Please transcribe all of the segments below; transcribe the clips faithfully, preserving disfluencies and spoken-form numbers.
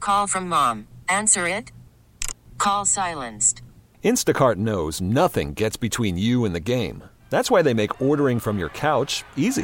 Call from mom. Answer it. Call silenced. Instacart knows nothing gets between you and the game. That's why they make ordering from your couch easy.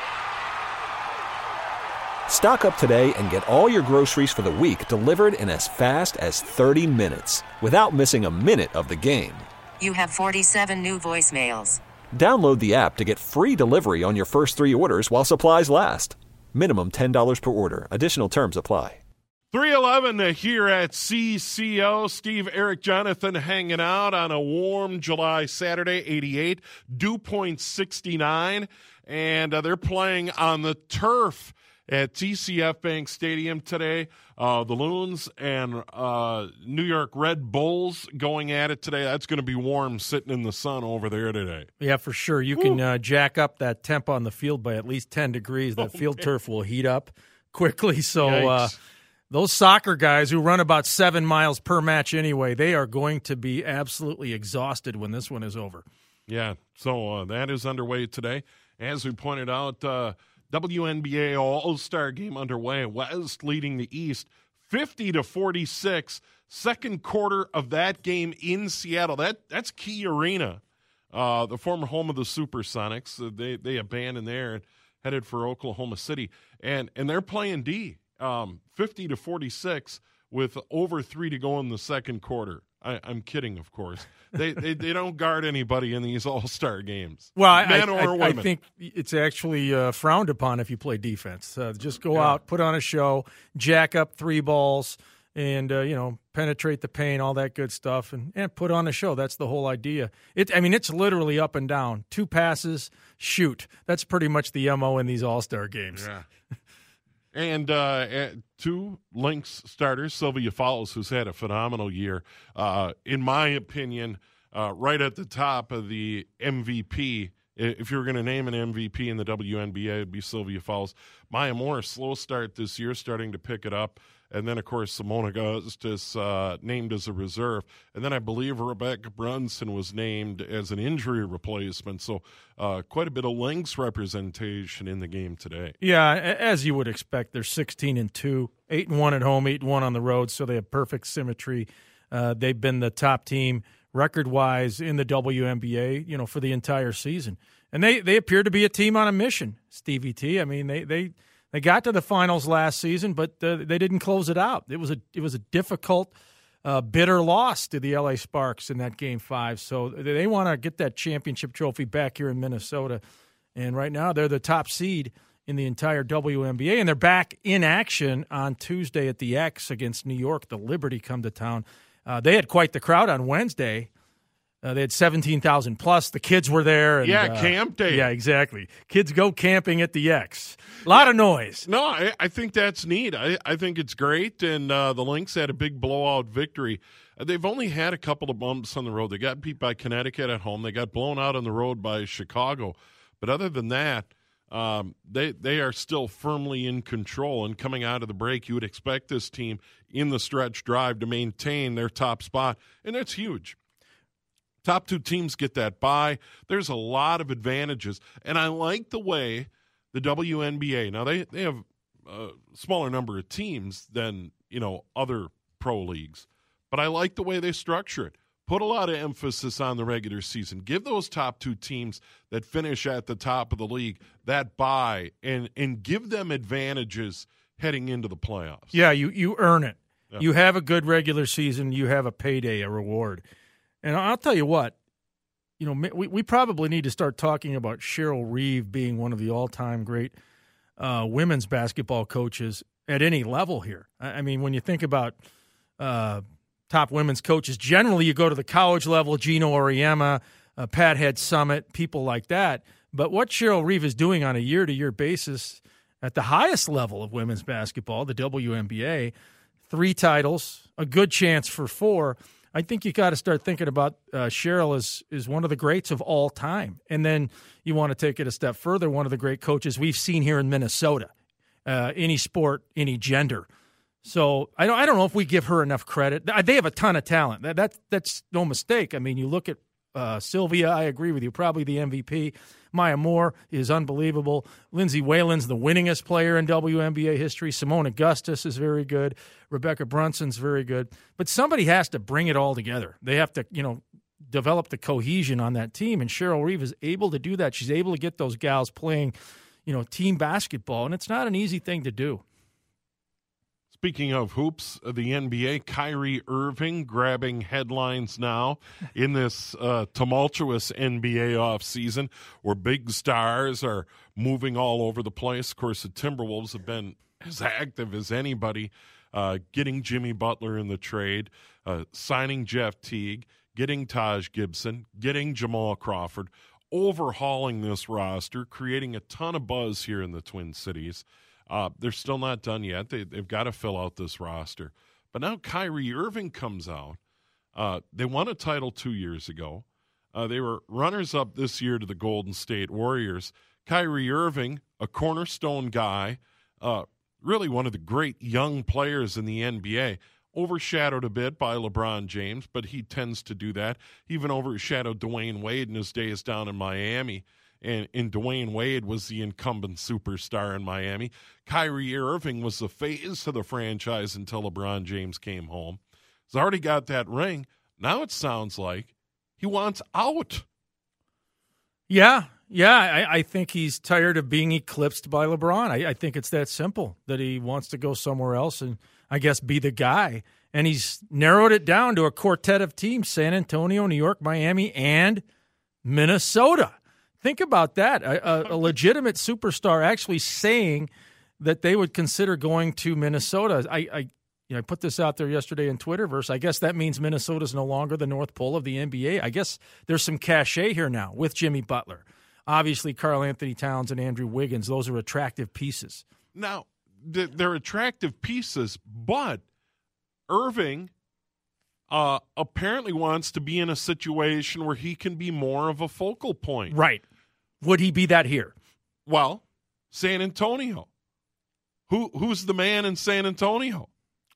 Stock up today and get all your groceries for the week delivered in as fast as thirty minutes without missing a minute of the game. You have forty-seven new voicemails. Download the app to get free delivery on your first three orders while supplies last. Minimum ten dollars per order. Additional terms apply. three eleven here at C C O. Steve, Eric, Jonathan hanging out on a warm July Saturday, eighty-eight. Dew point sixty-nine. And uh, they're playing on the turf at T C F Bank Stadium today. Uh, the Loons and uh, New York Red Bulls going at it today. That's going to be warm sitting in the sun over there today. Yeah, for sure. You Woo. can uh, jack up that temp on the field by at least ten degrees. That oh, field man. turf will heat up quickly. So uh, those soccer guys who run about seven miles per match anyway, they are going to be absolutely exhausted when this one is over. Yeah, so uh, that is underway today. As we pointed out, uh, W N B A All-Star game underway. West leading the East fifty to forty-six. Second quarter of that game in Seattle. That That's Key Arena, uh, the former home of the Supersonics. Uh, they they abandoned there and headed for Oklahoma City. And and they're playing D, um, fifty to forty-six with over three to go in the second quarter. I, I'm kidding, of course. They, they they don't guard anybody in these All-Star games. Well, I, men I, or I, women. I think it's actually uh, frowned upon if you play defense. Uh, just go yeah. out, put on a show, jack up three balls, and uh, you know penetrate the paint, all that good stuff, and, and put on a show. That's the whole idea. It, I mean, it's literally up and down. Two passes, shoot. That's pretty much the M O in these All-Star games. Yeah. And uh, two Lynx starters, Sylvia Fowles, who's had a phenomenal year, uh, in my opinion, uh, right at the top of the M V P. If you were going to name an M V P in the W N B A, it would be Sylvia Fowles. Maya Moore, slow start this year, starting to pick it up. And then, of course, Simona Augustus uh, named as a reserve. And then I believe Rebecca Brunson was named as an injury replacement. So uh, quite a bit of Lynx representation in the game today. Yeah, as you would expect, they're sixteen and two, eight and one at home, eight and one on the road. So they have perfect symmetry. Uh, they've been the top team record-wise in the W N B A, you know, for the entire season. And they, they appear to be a team on a mission, Stevie T. I mean, they they – They got to the finals last season, but uh, they didn't close it out. It was a it was a difficult, uh, bitter loss to the L A Sparks in that Game Five. So they want to get that championship trophy back here in Minnesota. And right now they're the top seed in the entire W N B A, and they're back in action on Tuesday at the X against New York. The Liberty come to town. Uh, they had quite the crowd on Wednesday. Uh, they had seventeen thousand plus. The kids were there. And, yeah, uh, camp day. Yeah, exactly. Kids go camping at the X. A lot of noise. No, I, I think that's neat. I, I think it's great, and uh, the Lynx had a big blowout victory. Uh, they've only had a couple of bumps on the road. They got beat by Connecticut at home. They got blown out on the road by Chicago. But other than that, um, they, they are still firmly in control. And coming out of the break, you would expect this team in the stretch drive to maintain their top spot, and that's huge. Top two teams get that bye. There's a lot of advantages. And I like the way the W N B A, now they, they have a smaller number of teams than, you know, other pro leagues, but I like the way they structure it. Put a lot of emphasis on the regular season. Give those top two teams that finish at the top of the league that bye and, and give them advantages heading into the playoffs. Yeah, you, you earn it. Yeah. You have a good regular season. You have a payday, a reward. And I'll tell you what, you know, we, we probably need to start talking about Cheryl Reeve being one of the all-time great uh, women's basketball coaches at any level here. I mean, when you think about uh, top women's coaches, generally you go to the college level, Gino Auriemma, uh, Pat Head Summit, people like that. But what Cheryl Reeve is doing on a year-to-year basis at the highest level of women's basketball, the W N B A, three titles, a good chance for four, I think you got to start thinking about uh, Cheryl as is one of the greats of all time. And then you want to take it a step further, one of the great coaches we've seen here in Minnesota, uh, any sport, any gender. So I don't, I don't know if we give her enough credit. They have a ton of talent. That, that That's no mistake. I mean, you look at Uh, Sylvia, I agree with you, probably the M V P. Maya Moore is unbelievable. Lindsay Whalen's the winningest player in W N B A history. Simone Augustus is very good. Rebecca Brunson's very good. But somebody has to bring it all together. They have to, you know, develop the cohesion on that team, and Cheryl Reeve is able to do that. She's able to get those gals playing, you know, team basketball, and it's not an easy thing to do. Speaking of hoops, the N B A, Kyrie Irving grabbing headlines now in this uh, tumultuous N B A offseason where big stars are moving all over the place. Of course, the Timberwolves have been as active as anybody, uh, getting Jimmy Butler in the trade, uh, signing Jeff Teague, getting Taj Gibson, getting Jamal Crawford, overhauling this roster, creating a ton of buzz here in the Twin Cities. Uh, they're still not done yet. They, they've got to fill out this roster. But now Kyrie Irving comes out. Uh, they won a title two years ago. Uh, they were runners-up this year to the Golden State Warriors. Kyrie Irving, a cornerstone guy, uh, really one of the great young players in the N B A, overshadowed a bit by LeBron James, but he tends to do that. He even overshadowed Dwayne Wade in his days down in Miami. And, and Dwayne Wade was the incumbent superstar in Miami. Kyrie Irving was the face of the franchise until LeBron James came home. He's already got that ring. Now it sounds like he wants out. Yeah, yeah. I, I think he's tired of being eclipsed by LeBron. I, I think it's that simple, that he wants to go somewhere else and, I guess, be the guy. And he's narrowed it down to a quartet of teams: San Antonio, New York, Miami, and Minnesota. Think about that. A, a, a legitimate superstar actually saying that they would consider going to Minnesota. I, I, you know, I put this out there yesterday in Twitterverse. I guess that means Minnesota's no longer the North Pole of the N B A. I guess there's some cachet here now with Jimmy Butler. Obviously, Karl Anthony Towns and Andrew Wiggins, those are attractive pieces. Now, they're attractive pieces, but Irving uh, apparently wants to be in a situation where he can be more of a focal point. Right. Would he be that here? Well, San Antonio. Who Who's the man in San Antonio?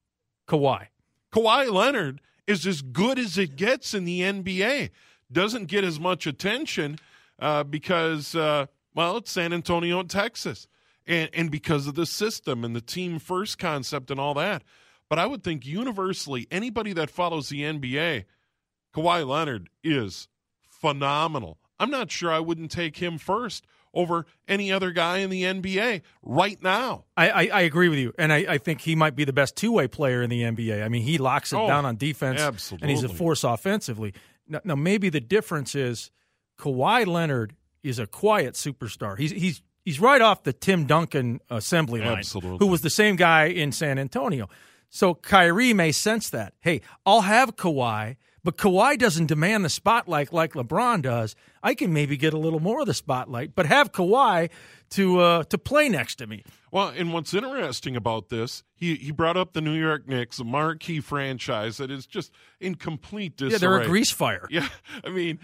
Kawhi. Kawhi Leonard is as good as it gets in the N B A. Doesn't get as much attention uh, because, uh, well, it's San Antonio and Texas. And, and because of the system and the team first concept and all that. But I would think universally, anybody that follows the N B A, Kawhi Leonard is phenomenal. I'm not sure I wouldn't take him first over any other guy in the N B A right now. I, I, I agree with you, and I, I think he might be the best two-way player in the N B A. I mean, he locks it oh, down on defense, absolutely. And he's a force offensively. Now, now, maybe the difference is Kawhi Leonard is a quiet superstar. He's he's he's right off the Tim Duncan assembly line, absolutely. Who was the same guy in San Antonio. So Kyrie may sense that. Hey, I'll have Kawhi, but Kawhi doesn't demand the spotlight like LeBron does. I can maybe get a little more of the spotlight, but have Kawhi to uh, to play next to me. Well, and what's interesting about this, he, he brought up the New York Knicks, a marquee franchise that is just in complete disarray. Yeah, they're a grease fire. Yeah, I mean,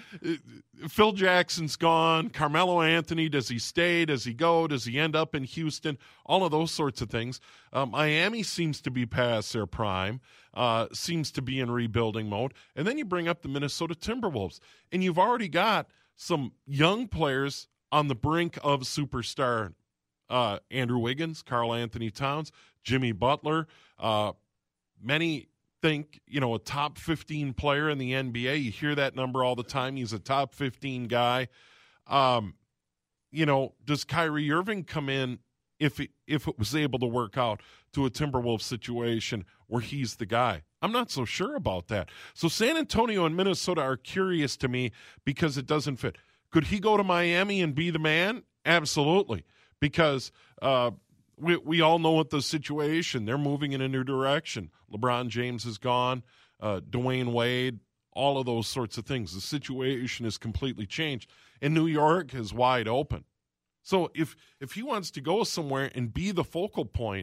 Phil Jackson's gone. Carmelo Anthony, does he stay? Does he go? Does he end up in Houston? All of those sorts of things. Uh, Miami seems to be past their prime, uh, seems to be in rebuilding mode. And then you bring up the Minnesota Timberwolves, and you've already got some young players on the brink of superstar. Uh, Andrew Wiggins, Karl Anthony Towns, Jimmy Butler. Uh, many think, you know, a top fifteen player in the N B A. You hear that number all the time. He's a top fifteen guy. Um, you know, does Kyrie Irving come in if it, if it was able to work out to a Timberwolves situation where he's the guy? I'm not so sure about that. So San Antonio and Minnesota are curious to me because it doesn't fit. Could he go to Miami and be the man? Absolutely. Because uh, we we all know what the situation. They're moving in a new direction. LeBron James is gone. Uh, Dwayne Wade, all of those sorts of things. The situation is completely changed. And New York is wide open. So if if he wants to go somewhere and be the focal point,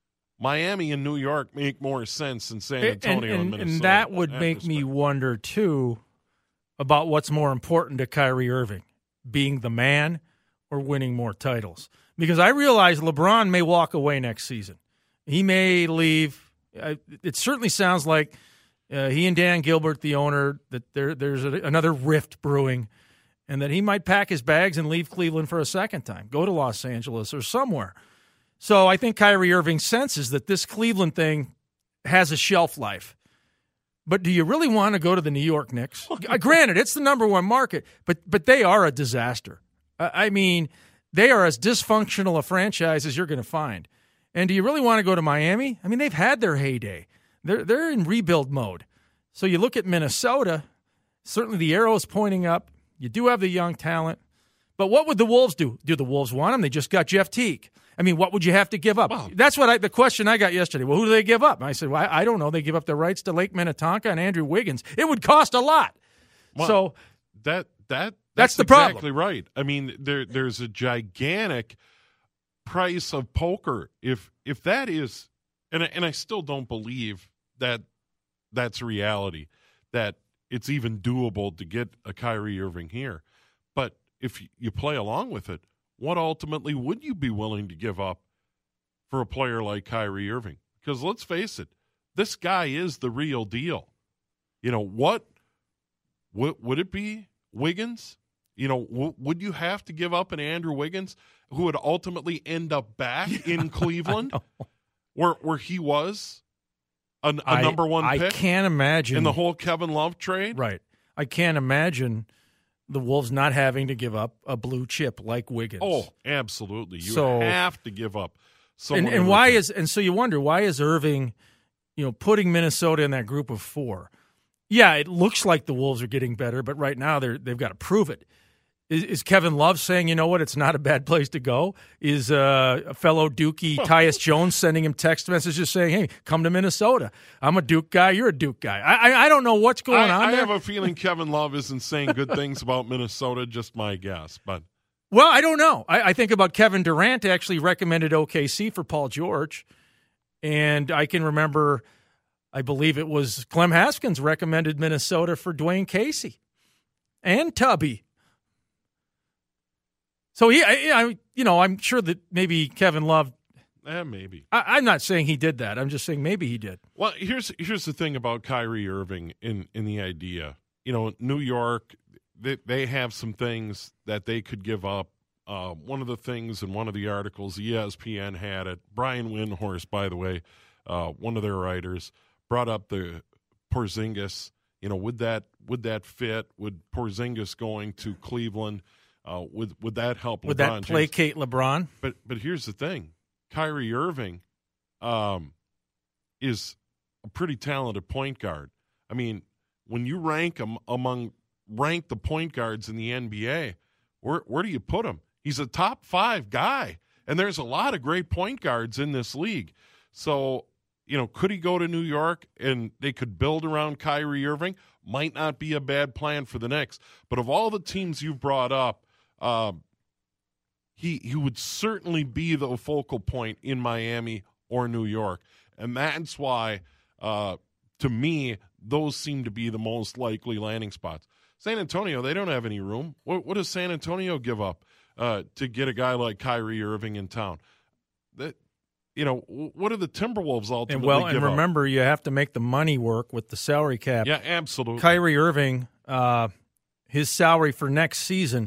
Miami and New York make more sense than San Antonio and, and, and Minnesota. And that would make me wonder, too, about what's more important to Kyrie Irving, being the man or winning more titles. Because I realize LeBron may walk away next season. He may leave. It certainly sounds like uh, he and Dan Gilbert, the owner, that there there's a, another rift brewing, and that he might pack his bags and leave Cleveland for a second time, go to Los Angeles or somewhere. So I think Kyrie Irving senses that this Cleveland thing has a shelf life. But do you really want to go to the New York Knicks? Granted, it's the number one market, but but they are a disaster. I mean, they are as dysfunctional a franchise as you're going to find. And do you really want to go to Miami? I mean, they've had their heyday. They're they're in rebuild mode. So you look at Minnesota, certainly the arrow is pointing up. You do have the young talent. But what would the Wolves do? Do the Wolves want him? They just got Jeff Teague. I mean, what would you have to give up? Wow. That's what I, the question I got yesterday. Well, who do they give up? And I said, well, I, I don't know. They give up the rights to Lake Minnetonka and Andrew Wiggins. It would cost a lot. Well, so that that that's, that's the exactly problem. Right. I mean, there there's a gigantic price of poker. If if that is, and I, and I still don't believe that that's reality, that it's even doable to get a Kyrie Irving here. But if you play along with it, what ultimately would you be willing to give up for a player like Kyrie Irving? Because let's face it, this guy is the real deal. You know, what would, would it be Wiggins? You know, w- would you have to give up an Andrew Wiggins who would ultimately end up back yeah, in Cleveland where where he was a, a I, number one I pick? I can't imagine. In the whole Kevin Love trade? Right. I can't imagine the Wolves not having to give up a blue chip like Wiggins. Oh, absolutely. You so, have to give up. And, and why is and so you wonder why is Irving, you know, putting Minnesota in that group of four? Yeah, it looks like the Wolves are getting better, but right now they're they've got to prove it. Is, is Kevin Love saying, you know what, it's not a bad place to go? Is uh, a fellow Dookie Tyus Jones sending him text messages saying, hey, come to Minnesota? I'm a Duke guy. You're a Duke guy. I I, I don't know what's going I, on I there. have a feeling Kevin Love isn't saying good things about Minnesota, just my guess. But Well, I don't know. I, I think about Kevin Durant actually recommended O K C for Paul George. And I can remember, I believe it was Clem Haskins recommended Minnesota for Dwayne Casey and Tubby. So, he, I, you know, I'm sure that maybe Kevin Love. Eh, maybe. I, I'm not saying he did that. I'm just saying maybe he did. Well, here's here's the thing about Kyrie Irving in, in the idea. You know, New York, they, they have some things that they could give up. Uh, one of the things in one of the articles, E S P N had it. Brian Windhorst, by the way, uh, one of their writers, brought up the Porzingis. You know, would that would that fit? Would Porzingis going to Cleveland? Uh, would would that help? Would LeBron that placate James? LeBron? But but here's the thing, Kyrie Irving, um, is a pretty talented point guard. I mean, when you rank him among rank the point guards in the N B A, where where do you put him? He's a top five guy, and there's a lot of great point guards in this league. So, you know, could he go to New York and they could build around Kyrie Irving? Might not be a bad plan for the Knicks. But of all the teams you've brought up, um, he he would certainly be the focal point in Miami or New York. And that's why, uh, to me, those seem to be the most likely landing spots. San Antonio, they don't have any room. What, what does San Antonio give up uh, to get a guy like Kyrie Irving in town? That, you know, what do the Timberwolves ultimately and well, give and up? remember, you have to make the money work with the salary cap. Yeah, absolutely. Kyrie Irving, uh, his salary for next season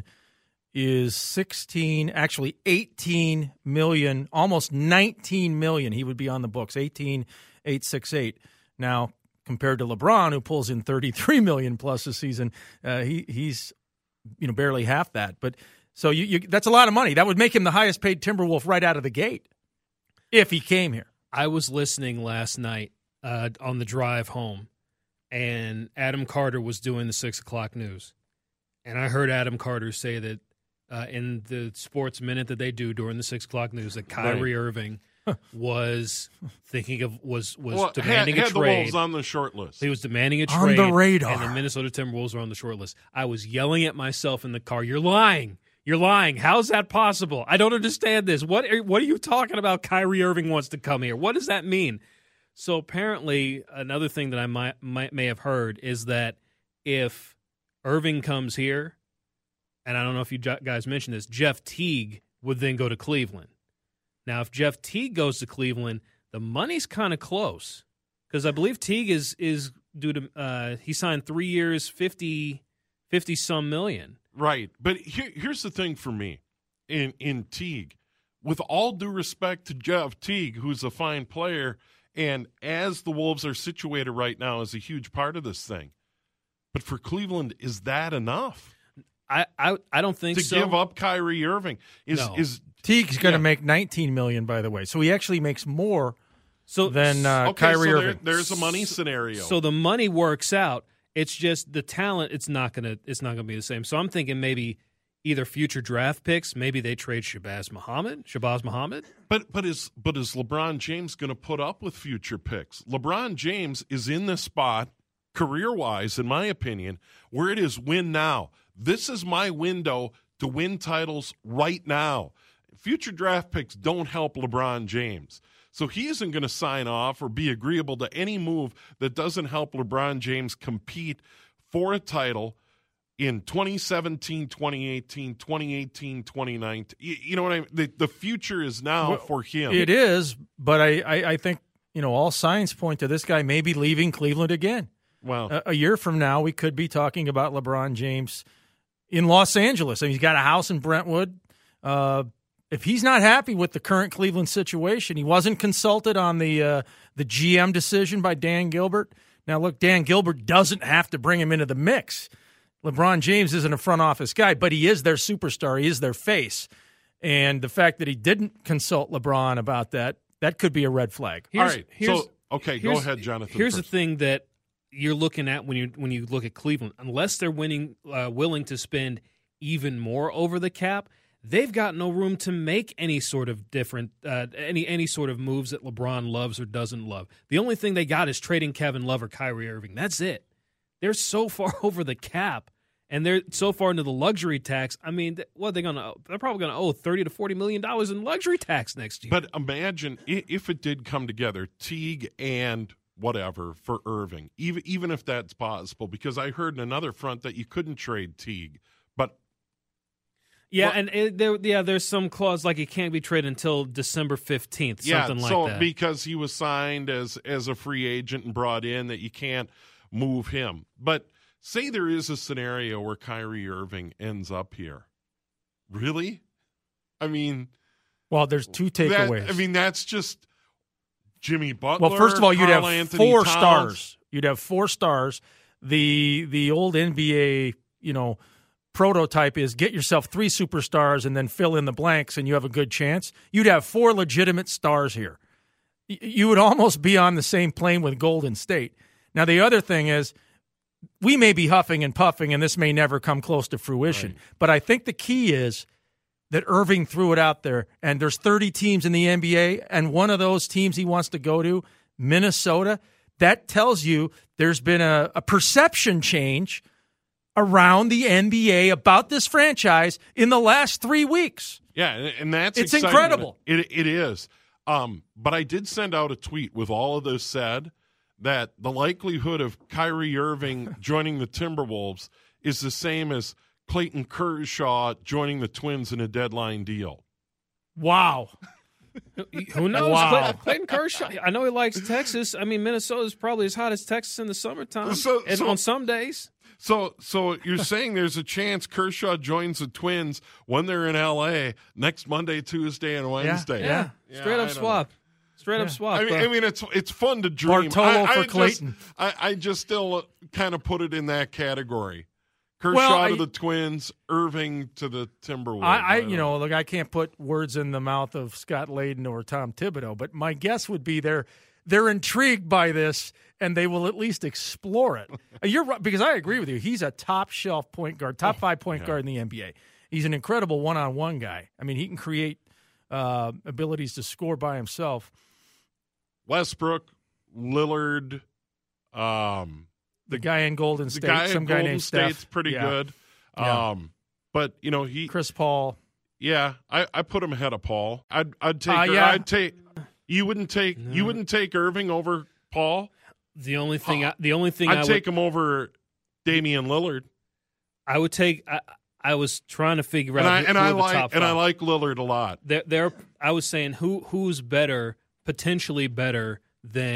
is sixteen, actually eighteen million, almost nineteen million. He would be on the books, eighteen eight six eight. Now, compared to LeBron, who pulls in thirty-three million plus a season, uh, he he's you know barely half that. But so you, you that's a lot of money. That would make him the highest paid Timberwolf right out of the gate if he came here. I was listening last night uh, on the drive home, and Adam Carter was doing the six o'clock news, and I heard Adam Carter say that uh, in the Sports Minute that they do during the six o'clock news that Kyrie right. Irving was thinking of was was well, demanding had, a had trade. the Wolves on the short list. He was demanding a On trade the radar. and the Minnesota Timberwolves were on the short list. I was yelling at myself in the car. You're lying. You're lying. How's that possible? I don't understand this. What are, what are you talking about? Kyrie Irving wants to come here. What does that mean? So apparently, another thing that I might, might may have heard is that if Irving comes here, and I don't know if you guys mentioned this, Jeff Teague would then go to Cleveland. Now, if Jeff Teague goes to Cleveland, the money's kind of close because I believe Teague is is due to uh, he signed three years, fifty, fifty some million. Right. But here, here's the thing for me in, in Teague. With all due respect to Jeff Teague, who's a fine player, and as the Wolves are situated right now is a huge part of this thing. But for Cleveland, is that enough? I, I, I don't think to so. give up Kyrie Irving is No. is Teague's going to yeah. make nineteen million dollars, by the way. So he actually makes more so than uh, okay, Kyrie so there- Irving. there's a money scenario. So the money works out. It's just the talent. It's not gonna. It's not gonna be the same. So I'm thinking maybe either future draft picks. Maybe they trade Shabazz Muhammad. Shabazz Muhammad. But but is but is LeBron James going to put up with future picks? LeBron James is in this spot, career-wise, in my opinion, where it is win now. This is my window to win titles right now. Future draft picks don't help LeBron James. So he isn't going to sign off or be agreeable to any move that doesn't help LeBron James compete for a title in twenty seventeen, twenty eighteen, twenty eighteen, twenty nineteen. You, you know what I mean? The, the future is now Well, for him. It is, but I, I, I think, you know, all signs point to this guy maybe leaving Cleveland again. Well, A, a year from now, we could be talking about LeBron James in Los Angeles. I mean, he's got a house in Brentwood. Uh, if he's not happy with the current Cleveland situation, he wasn't consulted on the uh, the G M decision by Dan Gilbert. Now, look, Dan Gilbert doesn't have to bring him into the mix. LeBron James isn't a front office guy, but he is their superstar. He is their face. And the fact that he didn't consult LeBron about that, that could be a red flag. all right. So, okay, go here's- ahead, Jonathan. Here's first. the thing that you're looking at when you when you look at Cleveland. Unless they're winning, uh, willing to spend even more over the cap, they've got no room to make any sort of different uh, any any sort of moves that LeBron loves or doesn't love. The only thing they got is trading Kevin Love or Kyrie Irving. That's it. They're so far over the cap, and they're so far into the luxury tax. I mean, what are they going to? They're probably going to owe thirty to forty million dollars in luxury tax next year. But imagine i- if it did come together, Teague and whatever for Irving, even even if that's possible, because I heard in another front that you couldn't trade Teague, but yeah, well- and it, there, yeah, there's some clause like it can't be traded until December fifteenth, yeah, something like so that. because he was signed as as a free agent and brought in, that you can't move him. But say there is a scenario where Kyrie Irving ends up here, really? I mean, Well, there's two that, takeaways. I mean, that's just Jimmy Butler. Well, first of all, you'd Karl have Anthony four Towns. stars. You'd have four stars. The the old N B A, you know, prototype is get yourself three superstars and then fill in the blanks, and you have a good chance. You'd have four legitimate stars here. Y- You would almost be on the same plane with Golden State. Now, the other thing is, we may be huffing and puffing, and this may never come close to fruition. Right. But I think the key is that Irving threw it out there, and there's thirty teams in the N B A, and one of those teams he wants to go to, Minnesota. That tells you there's been a, a perception change around the N B A about this franchise in the last three weeks. Yeah, and, and that's It's exciting. incredible. It it is. Um, but I did send out a tweet with all of this said, that the likelihood of Kyrie Irving joining the Timberwolves is the same as Clayton Kershaw joining the Twins in a deadline deal. Wow. Who knows? Wow. Clayton, Clayton Kershaw. I know he likes Texas. I mean, Minnesota's probably as hot as Texas in the summertime, So- and so- on some days. So, so you're saying there's a chance Kershaw joins the Twins when they're in L A next Monday, Tuesday, and Wednesday? Yeah, Yeah, straight I up don't swap. Straight up swap. I mean, Uh, I mean, it's it's fun to dream. Bartolo I, I for just- Clayton. I, I just still kind of put it in that category. Kershaw Well, I- to the Twins, Irving to the Timberwolves. I, I don't you know, look, I can't put words in the mouth of Scott Layden or Tom Thibodeau, but my guess would be they're they're intrigued by this and they will at least explore it. You're right, because I agree with you. He's a top shelf point guard, top five point yeah. guard in the N B A. He's an incredible one on one guy. I mean, he can create uh, abilities to score by himself. Westbrook, Lillard, um, The guy in Golden the State, guy some at guy Golden named State's Steph. pretty Yeah. good. Yeah. Um, but you know he, Chris Paul. yeah, I, I put him ahead of Paul. I'd I'd take Uh, Ir- yeah. I'd take you wouldn't take you wouldn't take Irving over Paul. the only thing, I, the only thing I'd I take would, him over Damian Lillard. I would take. I, I was trying to figure And out I who, and who I are the like top and I five. like Lillard a lot. There, there. I was saying who who's better, potentially better than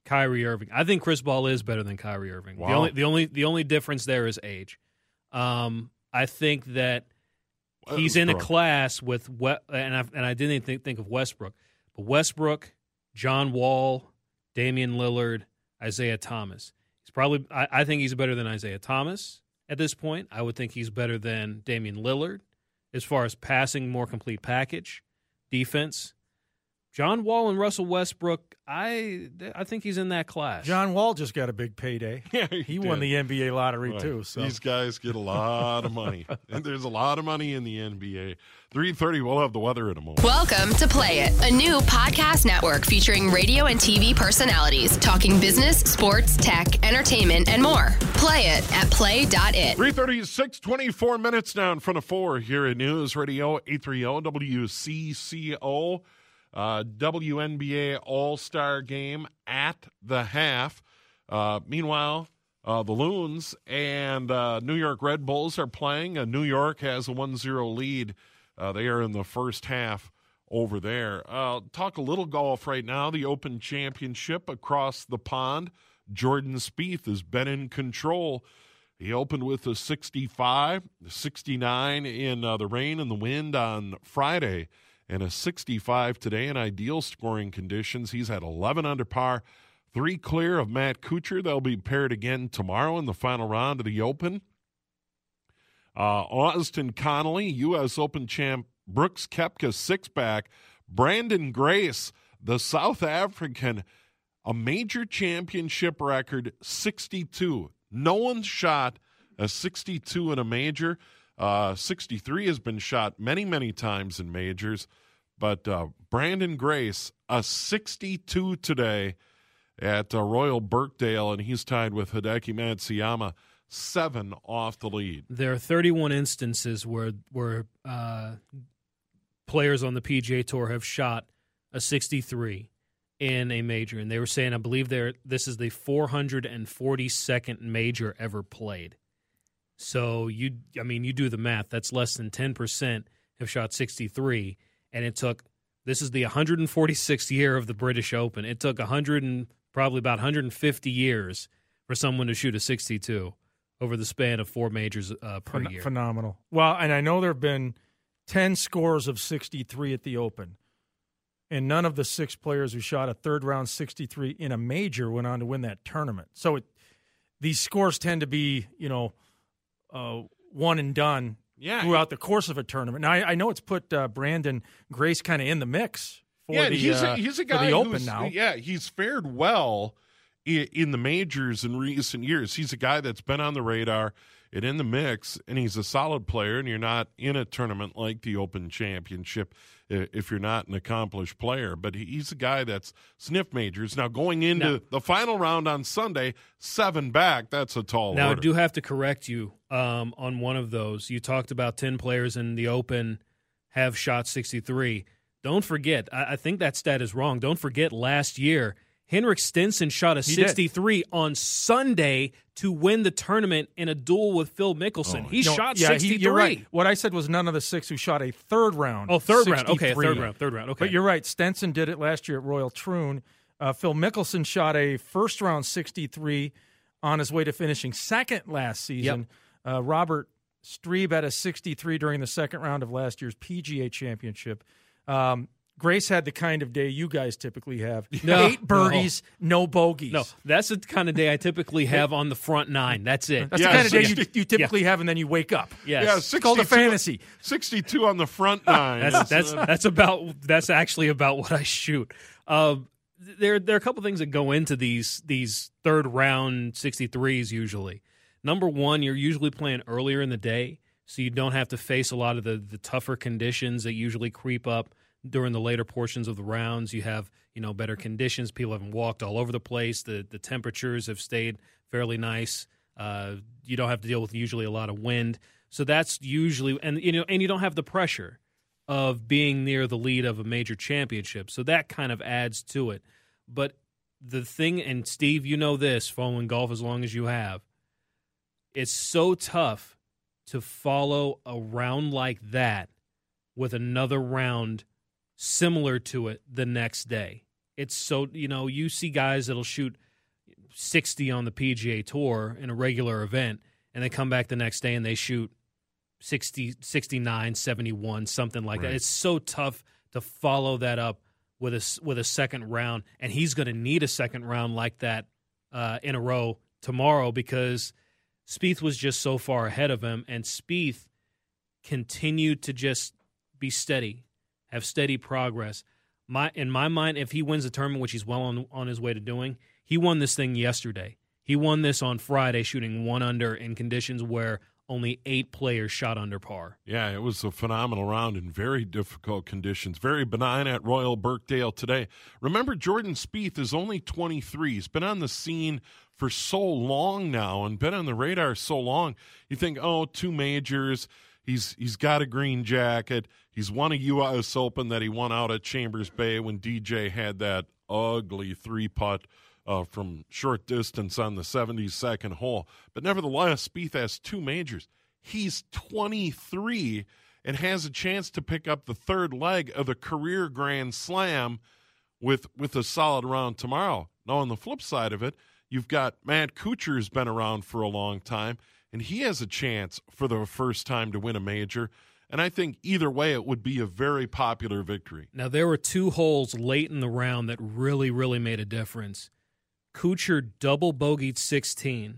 Kyrie Irving. I think Chris Paul is better than Kyrie Irving. Wow. The only the only the only difference there is age. Um, I think that he's in a class with we- and I and I didn't even think, think of Westbrook, but Westbrook, John Wall, Damian Lillard, Isaiah Thomas. He's probably I, I think he's better than Isaiah Thomas at this point. I would think he's better than Damian Lillard as far as passing, more complete package, defense. John Wall and Russell Westbrook, I I think he's in that class. John Wall just got a big payday. Yeah, he, he won did. the N B A lottery, Right. too. So These guys get a lot of money. And there's a lot of money in the N B A. three thirty, we'll have the weather in a moment. Welcome to Play It, a new podcast network featuring radio and T V personalities talking business, sports, tech, entertainment, and more. Play it at play dot it. three thirty-six, twenty-four minutes now in front of four here at News Radio eight thirty W C C O. Uh, W N B A All-Star Game at the half. Uh, meanwhile, uh, the Loons and uh, New York Red Bulls are playing. Uh, New York has a one zero lead. Uh, they are in the first half over there. Uh, talk a little golf right now. The Open Championship across the pond. Jordan Spieth has been in control. He opened with a sixty-five, sixty-nine in uh, the rain and the wind on Friday, and a sixty-five today in ideal scoring conditions. He's at eleven under par, three clear of Matt Kuchar. They'll be paired again tomorrow in the final round of the Open. Uh, Austin Connolly, U S Open champ Brooks Koepka six-back. Brandon Grace, the South African, a major championship record, sixty-two. No one's shot a sixty-two in a major. Uh, sixty-three has been shot many, many times in majors. But uh, Brandon Grace, a sixty-two today at uh, Royal Birkdale, and he's tied with Hideki Matsuyama, seven off the lead. There are thirty-one instances where where uh, players on the P G A Tour have shot a sixty-three in a major, and they were saying, I believe they're, this is the four hundred forty-second major ever played. So you, I mean, you do the math. That's less than ten percent have shot sixty-three, and it took. This is the one hundred forty-sixth year of the British Open. It took one hundred and probably about one hundred fifty years for someone to shoot a sixty-two over the span of four majors uh, per Phen- year. Phenomenal. Well, and I know there have been ten scores of sixty-three at the Open, and none of the six players who shot a third round sixty-three in a major went on to win that tournament. So it, these scores tend to be, you know, uh, one and done Yeah, throughout the course of a tournament. Now, I, I know it's put uh, Brandon Grace kind of in the mix for yeah, the, he's uh, a, he's a for guy the Open who's, now. Yeah, he's fared well in, in the majors in recent years. He's a guy that's been on the radar and in the mix, and he's a solid player, and you're not in a tournament like the Open Championship if you're not an accomplished player. But he's a guy that's sniffed majors. Now, going into Now, the final round on Sunday, seven back, that's a tall Now, order. I do have to correct you um, on one of those. You talked about ten players in the Open have shot sixty-three. Don't forget, I, I think that stat is wrong. Don't forget last year, Henrik Stenson shot a He sixty-three did. on Sunday to win the tournament in a duel with Phil Mickelson. Oh, he No, shot yeah, sixty-three. He, you're right. What I said was none of the six who shot a third round. Oh, third round. Okay, sixty-three. third round. Third round. Okay. But you're right. Stenson did it last year at Royal Troon. Uh, Phil Mickelson shot a first round sixty-three on his way to finishing second last season. Yep. Uh, Robert Strebe had a sixty-three during the second round of last year's P G A Championship. Um, Grace had the kind of day you guys typically have. No, Eight birdies, no, no bogeys. No, that's the kind of day I typically have on the front nine. That's it. That's Yeah, the kind of day you, sixty you typically have, and then you wake up. Yes. Yeah, It's called a sixty-two fantasy. sixty-two on the front nine. That's It's, that's uh, that's about that's actually about what I shoot. Uh, there there are a couple things that go into these these third round sixty-threes usually. Number one, you're usually playing earlier in the day, so you don't have to face a lot of the the tougher conditions that usually creep up during the later portions of the rounds. You have, you know, better conditions. People haven't walked all over the place. The the temperatures have stayed fairly nice. Uh, you don't have to deal with usually a lot of wind. So that's usually, and you know, and you don't have the pressure of being near the lead of a major championship. So that kind of adds to it. But the thing, and Steve, you know this, following golf as long as you have, it's so tough to follow a round like that with another round similar to it the next day. It's so, you know, you see guys that'll shoot sixty on the P G A Tour in a regular event, and they come back the next day and they shoot sixty, sixty-nine, seventy-one, something like Right. that. It's so tough to follow that up with a, with a second round, and he's going to need a second round like that uh, in a row tomorrow because Spieth was just so far ahead of him, and Spieth continued to just be steady, have steady progress. My in my mind, if he wins the tournament, which he's well on on his way to doing, he won this thing yesterday. He won this on Friday, shooting one under in conditions where only eight players shot under par. Yeah, it was a phenomenal round in very difficult conditions. Very benign at Royal Birkdale today. Remember, Jordan Spieth is only twenty-three. He's been on the scene for so long now and been on the radar so long. You think, oh, two majors. He's he's got a green jacket. He's won a U S Open that he won out at Chambers Bay when D J had that ugly three-putt uh, from short distance on the seventy-second hole. But nevertheless, Spieth has two majors. He's twenty-three and has a chance to pick up the third leg of the career Grand Slam with, with a solid round tomorrow. Now, on the flip side of it, you've got Matt Kuchar, who's been around for a long time, and he has a chance for the first time to win a major. And I think either way, it would be a very popular victory. Now, there were two holes late in the round that really, really made a difference. Kuchar double bogeyed sixteen,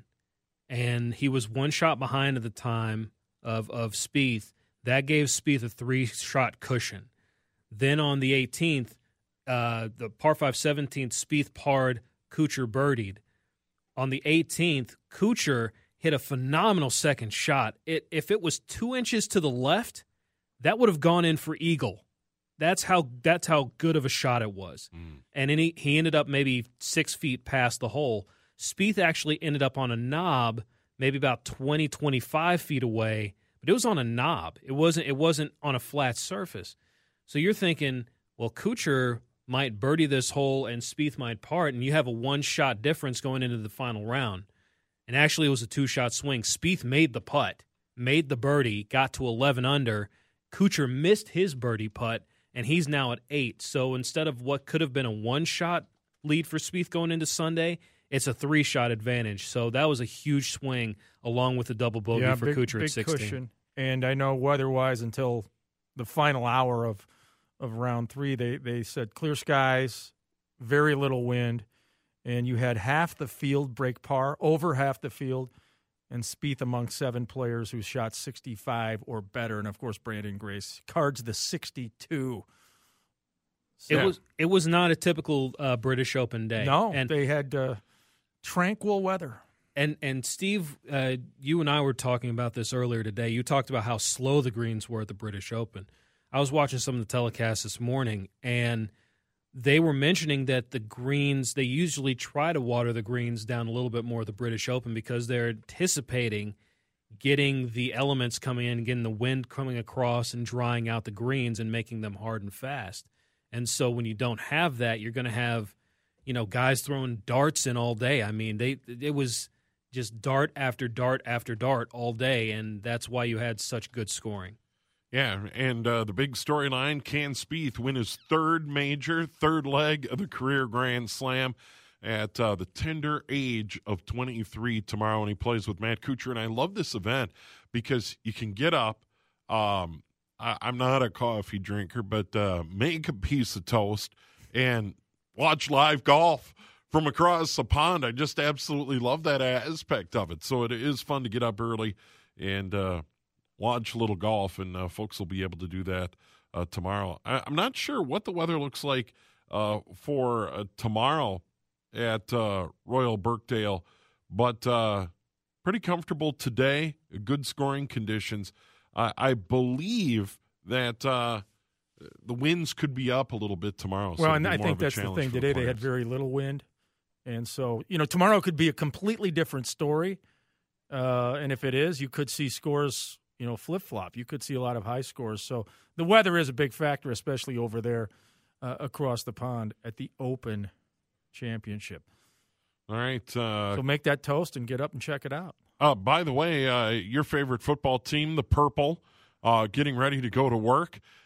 and he was one shot behind at the time of, of Spieth. That gave Spieth a three-shot cushion. Then on the eighteenth, uh, the par five seventeenth, Spieth parred, Kuchar birdied. On the eighteenth, Kuchar hit a phenomenal second shot. It, if it was two inches to the left, that would have gone in for eagle. That's how that's how good of a shot it was. Mm. And then he, he ended up maybe six feet past the hole. Spieth actually ended up on a knob, maybe about twenty, twenty-five feet away, but it was on a knob. It wasn't it wasn't on a flat surface. So you're thinking, well, Kuchar might birdie this hole and Spieth might part, and you have a one-shot difference going into the final round. And actually, it was a two-shot swing. Spieth made the putt, made the birdie, got to eleven under. Kuchar missed his birdie putt, and he's now at eight. So instead of what could have been a one-shot lead for Spieth going into Sunday, it's a three-shot advantage. So that was a huge swing, along with the double bogey yeah, for big, Kuchar big at sixteen. Cushion. And I know weather-wise, until the final hour of of round three, they, they said clear skies, very little wind, and you had half the field break par, over half the field, and Spieth among seven players who shot sixty-five or better. And, of course, Brandon Grace cards the sixty-two. So, It was it was not a typical uh, British Open day. No, and, they had uh, tranquil weather. And, and Steve, uh, you and I were talking about this earlier today. You talked about how slow the greens were at the British Open. I was watching some of the telecasts this morning, and they were mentioning that the greens, they usually try to water the greens down a little bit more at the British Open because they're anticipating getting the elements coming in, getting the wind coming across and drying out the greens and making them hard and fast. And so when you don't have that, you're going to have, you know, guys throwing darts in all day. I mean, they it was just dart after dart after dart all day, and that's why you had such good scoring. Yeah, and uh, the big storyline, can Spieth win his third major, third leg of the career Grand Slam at uh, the tender age of twenty-three tomorrow when he plays with Matt Kuchar. And I love this event because you can get up. Um, I, I'm not a coffee drinker, but uh, make a piece of toast and watch live golf from across the pond. I just absolutely love that aspect of it. So it is fun to get up early and uh, watch a little golf, and uh, folks will be able to do that uh, tomorrow. I, I'm not sure what the weather looks like uh, for uh, tomorrow at uh, Royal Birkdale, but uh, pretty comfortable today, good scoring conditions. I, I believe that uh, the winds could be up a little bit tomorrow. So well, and it'll be I more think of a that's the challenge thing. for the Today they had players. very little wind. And so, you know, tomorrow could be a completely different story. Uh, and if it is, you could see scores, you know, flip-flop. You could see a lot of high scores. So the weather is a big factor, especially over there uh, across the pond at the Open Championship. All right. Uh, So make that toast and get up and check it out. uh, by the way, uh, your favorite football team, the Purple, uh, getting ready to go to work.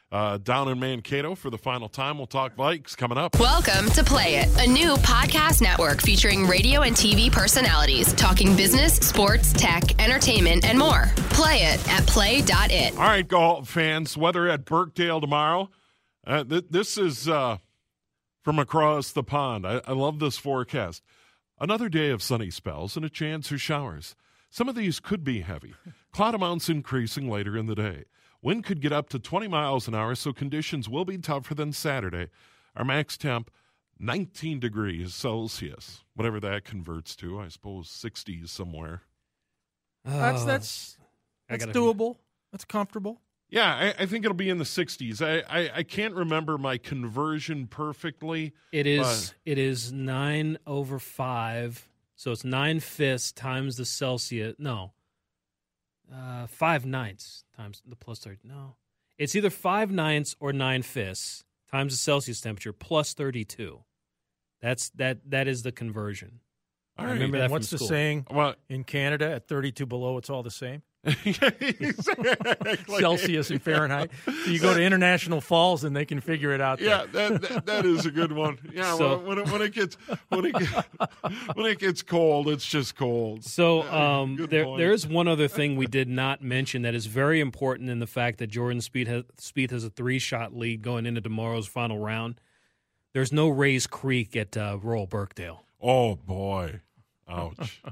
uh, down in Mankato for the final time. We'll talk Vikes coming up. Welcome to Play It, a new podcast network featuring radio and T V personalities talking business, sports, tech, entertainment, and more. Play it at play dot it. All right, Galt fans, weather at Birkdale tomorrow. Uh, th- this is uh, from across the pond. I-, I love this forecast. Another day of sunny spells and a chance for showers. Some of these could be heavy. Cloud amounts increasing later in the day. Wind could get up to twenty miles an hour, so conditions will be tougher than Saturday. Our max temp, nineteen degrees Celsius, whatever that converts to. I suppose sixties somewhere. That's that's that's gotta- doable. That's comfortable. Yeah, I, I think it'll be in the sixties. I, I, I can't remember my conversion perfectly. It is it is nine over five, so it's nine fifths times the Celsius. No, uh, five ninths times the plus thirty. No, it's either five ninths or nine fifths times the Celsius temperature plus thirty-two. That's that that is the conversion. All I right. remember And that what's from the school. saying Well, in Canada? At thirty-two below, it's all the same. exactly. Celsius and Fahrenheit. So you go to International Falls and they can figure it out there. Yeah, that, that that is a good one. Yeah, So- when, when, it, when it gets when it gets, when it gets cold, it's just cold. So Yeah, um, good there point. there is one other thing we did not mention that is very important in the fact that Jordan Spieth has, Spieth has a three-shot lead going into tomorrow's final round. There's no Rays Creek at uh, Royal Birkdale. Oh boy, ouch.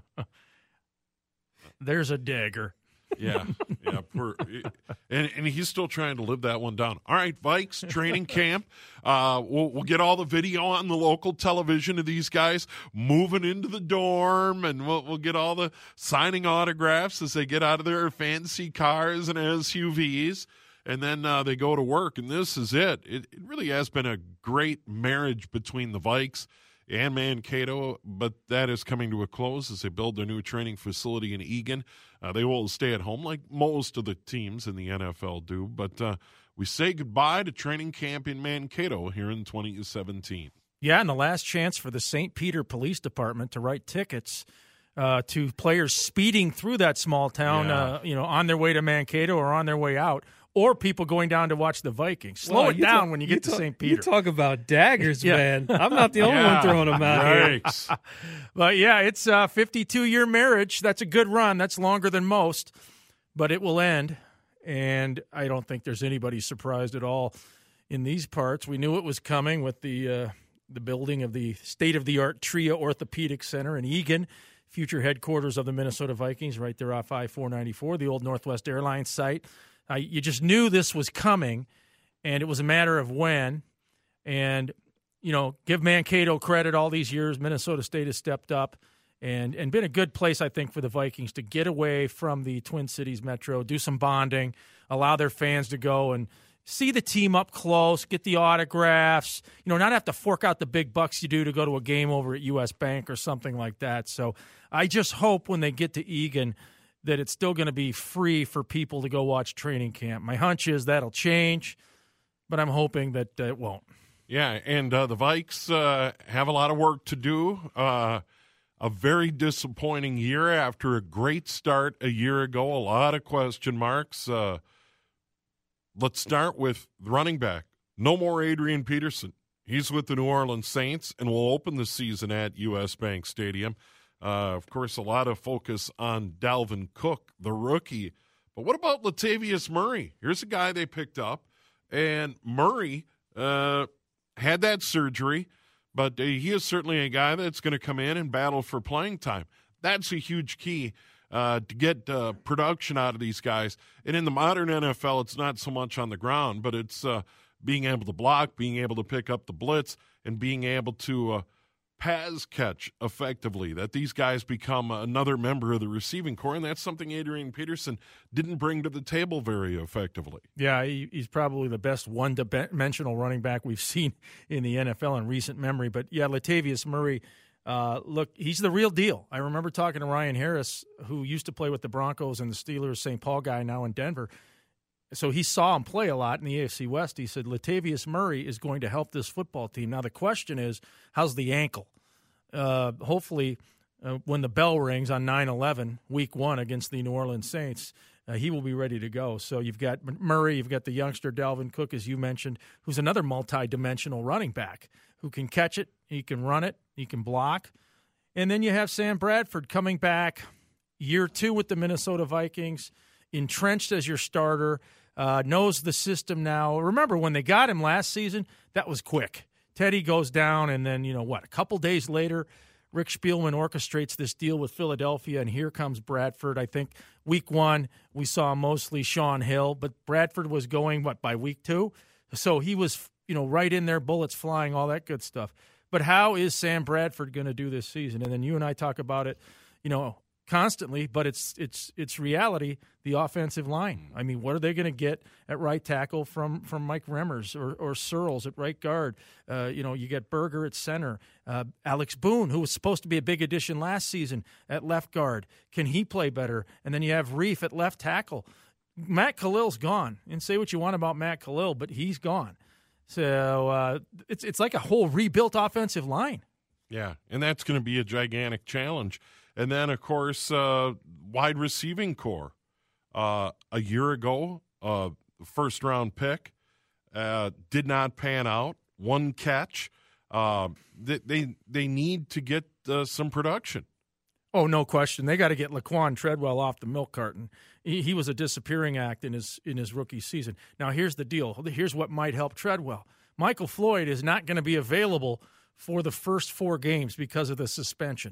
There's a dagger. Yeah, yeah. Poor, and and he's still trying to live that one down. All right, Vikes training camp. Uh, we'll we'll get all the video on the local television of these guys moving into the dorm, and we'll we'll get all the signing autographs as they get out of their fancy cars and S U Vs, and then uh, they go to work. And this is it. It it really has been a great marriage between the Vikes and Mankato, but that is coming to a close as they build their new training facility in Eagan. Uh, they will stay at home like most of the teams in the N F L do, but uh, we say goodbye to training camp in Mankato here in twenty seventeen. Yeah, and the last chance for the Saint Peter Police Department to write tickets uh, to players speeding through that small town, Yeah. uh, you know, on their way to Mankato or on their way out, or people going down to watch the Vikings. Slow Wow, it you down talk- when you get to talk- Saint You Peter. talk about daggers, Yeah. man. I'm not the only Yeah, one throwing them out here. Yikes. But yeah, it's a fifty-two-year marriage. That's a good run. That's longer than most, but it will end. And I don't think there's anybody surprised at all in these parts. We knew it was coming with the uh, the building of the state-of-the-art Tria Orthopedic Center in Eagan, future headquarters of the Minnesota Vikings, right there off I four ninety-four, the old Northwest Airlines site. Uh, you just knew this was coming, and it was a matter of when. And you know, give Mankato credit all these years. Minnesota State has stepped up and, and been a good place, I think, for the Vikings to get away from the Twin Cities Metro, do some bonding, allow their fans to go and see the team up close, get the autographs, you know, not have to fork out the big bucks you do to go to a game over at U S Bank or something like that. So I just hope when they get to Eagan that it's still going to be free for people to go watch training camp. My hunch is that'll change, but I'm hoping that uh, it won't. Yeah, and uh, the Vikes uh, have a lot of work to do. Uh, a very disappointing year after a great start a year ago. A lot of question marks. Uh, let's start with the running back. No more Adrian Peterson. He's with the New Orleans Saints and will open the season at U S Bank Stadium. Uh, of course, a lot of focus on Dalvin Cook, the rookie. But what about Latavius Murray? Here's a guy they picked up, and Murray uh, had that surgery, but uh, he is certainly a guy that's going to come in and battle for playing time. That's a huge key uh, to get uh, production out of these guys. And in the modern N F L, it's not so much on the ground, but it's uh, being able to block, being able to pick up the blitz, and being able to uh, pass catch effectively, that these guys become another member of the receiving corps, and that's something Adrian Peterson didn't bring to the table very effectively. Yeah, he, he's probably the best one-dimensional running back we've seen in the N F L in recent memory. But, yeah, Latavius Murray, uh, look, he's the real deal. I remember talking to Ryan Harris, who used to play with the Broncos and the Steelers, Saint Paul guy now in Denver. So he saw him play a lot in the A F C West. He said Latavius Murray is going to help this football team. Now the question is, how's the ankle? Uh, hopefully, uh, when the bell rings on nine eleven, week one against the New Orleans Saints, uh, he will be ready to go. So you've got Murray, you've got the youngster Dalvin Cook, as you mentioned, who's another multi-dimensional running back who can catch it, he can run it, he can block. And then you have Sam Bradford coming back year two with the Minnesota Vikings, entrenched as your starter, uh, knows the system now. Remember, when they got him last season, that was quick. Teddy goes down, and then, you know what, a couple days later, Rick Spielman orchestrates this deal with Philadelphia, and here comes Bradford. I think week one we saw mostly Sean Hill, but Bradford was going, what, by week two? So he was, you know, right in there, bullets flying, all that good stuff. But how is Sam Bradford going to do this season? And then you and I talk about it, you know, constantly, but it's it's it's reality, the offensive line. I mean, what are they going to get at right tackle from from Mike Remmers or, or Searles at right guard? Uh, you know, you get Berger at center. Uh, Alex Boone, who was supposed to be a big addition last season, at left guard. Can he play better? And then you have Reif at left tackle. Matt Khalil's gone. And say what you want about Matt Khalil, but he's gone. So uh, it's it's like a whole rebuilt offensive line. Yeah, and that's going to be a gigantic challenge. And then, of course, uh, wide receiving core. Uh, a year ago, uh, first-round pick, uh, did not pan out. One catch. Uh, they, they they need to get uh, some production. Oh, no question. They got to get Laquan Treadwell off the milk carton. He, he was a disappearing act in his in his rookie season. Now, here's the deal. Here's what might help Treadwell. Michael Floyd is not going to be available for the first four games because of the suspension.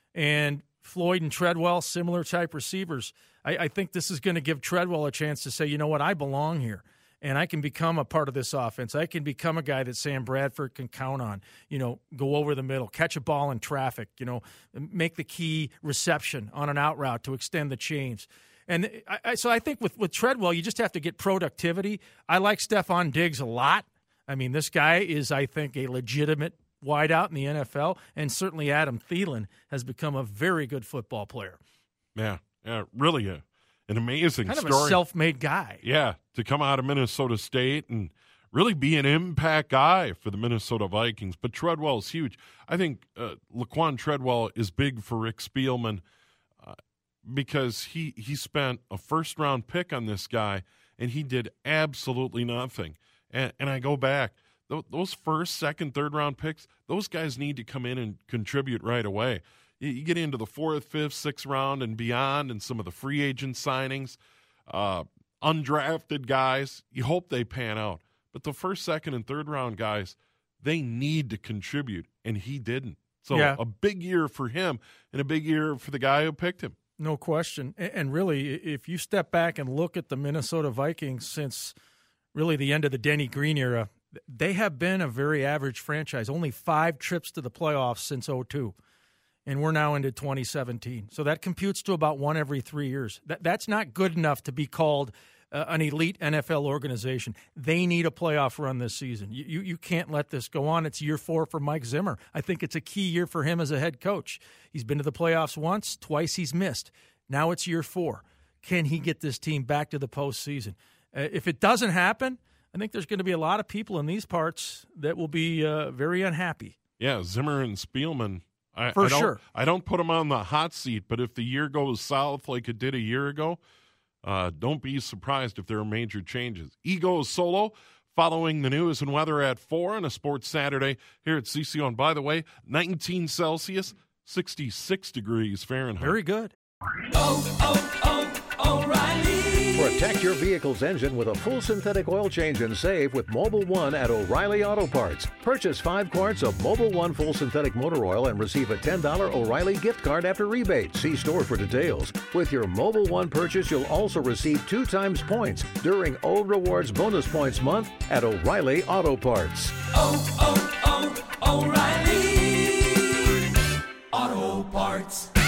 And Floyd and Treadwell, similar type receivers. I, I think this is going to give Treadwell a chance to say, you know what, I belong here, and I can become a part of this offense. I can become a guy that Sam Bradford can count on, you know, go over the middle, catch a ball in traffic, you know, make the key reception on an out route to extend the chains. And I, I, so I think with, with Treadwell, you just have to get productivity. I like Stephon Diggs a lot. I mean, this guy is, I think, a legitimate wideout in the N F L, and certainly Adam Thielen has become a very good football player. Yeah, yeah, really a, an amazing kind story. Kind of a self-made guy. Yeah, to come out of Minnesota State and really be an impact guy for the Minnesota Vikings. But Treadwell's huge. I think uh, Laquan Treadwell is big for Rick Spielman uh, because he, he spent a first-round pick on this guy, and he did absolutely nothing. And, and I go back. Those first, second, third-round picks, those guys need to come in and contribute right away. You get into the fourth, fifth, sixth round and beyond and some of the free agent signings, uh, undrafted guys, you hope they pan out. But the first, second, and third-round guys, they need to contribute, and he didn't. So yeah. A big year for him and a big year for the guy who picked him. No question. And really, if you step back and look at the Minnesota Vikings since really the end of the Denny Green era, they have been a very average franchise, only five trips to the playoffs since oh two, and we're now into twenty seventeen. So that computes to about one every three years. That, that's not good enough to be called uh, an elite N F L organization. They need a playoff run this season. You, you, you can't let this go on. It's year four for Mike Zimmer. I think it's a key year for him as a head coach. He's been to the playoffs once, twice he's missed. Now it's year four. Can he get this team back to the postseason? Uh, if it doesn't happen, I think there's going to be a lot of people in these parts that will be uh, very unhappy. Yeah, Zimmer and Spielman. I, For I don't, sure. I don't put them on the hot seat, but if the year goes south like it did a year ago, uh, don't be surprised if there are major changes. E goes solo following the news and weather at four on a Sports Saturday here at C C O. And by the way, nineteen Celsius, sixty-six degrees Fahrenheit. Very good. Oh, oh, oh, O'Reilly. Protect your vehicle's engine with a full synthetic oil change and save with Mobil one at O'Reilly Auto Parts. Purchase five quarts of Mobil one full synthetic motor oil and receive a ten dollars O'Reilly gift card after rebate. See store for details. With your Mobil one purchase, you'll also receive two times points during O Rewards Bonus Points Month at O'Reilly Auto Parts. Oh, oh, oh, O'Reilly Auto Parts.